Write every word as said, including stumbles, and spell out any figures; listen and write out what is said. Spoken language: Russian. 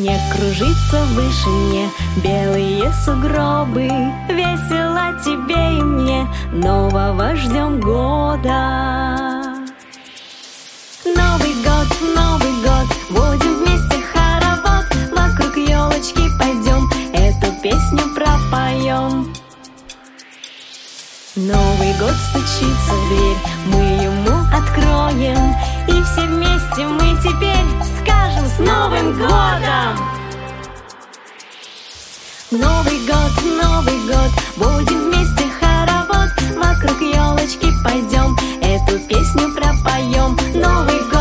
Снег кружится в вышине, белые сугробы. Весело тебе и мне, нового ждем года. Новый год, Новый год, будем вместе хоровод. Вокруг елочки пойдем, эту песню пропоем. Новый год стучится в дверь, мы ему откроем, и все вместе мы теперь скажем: с Новым годом! Новый год, Новый год, будем вместе хоровод. Вокруг елочки пойдем, эту песню пропоем. Новый год.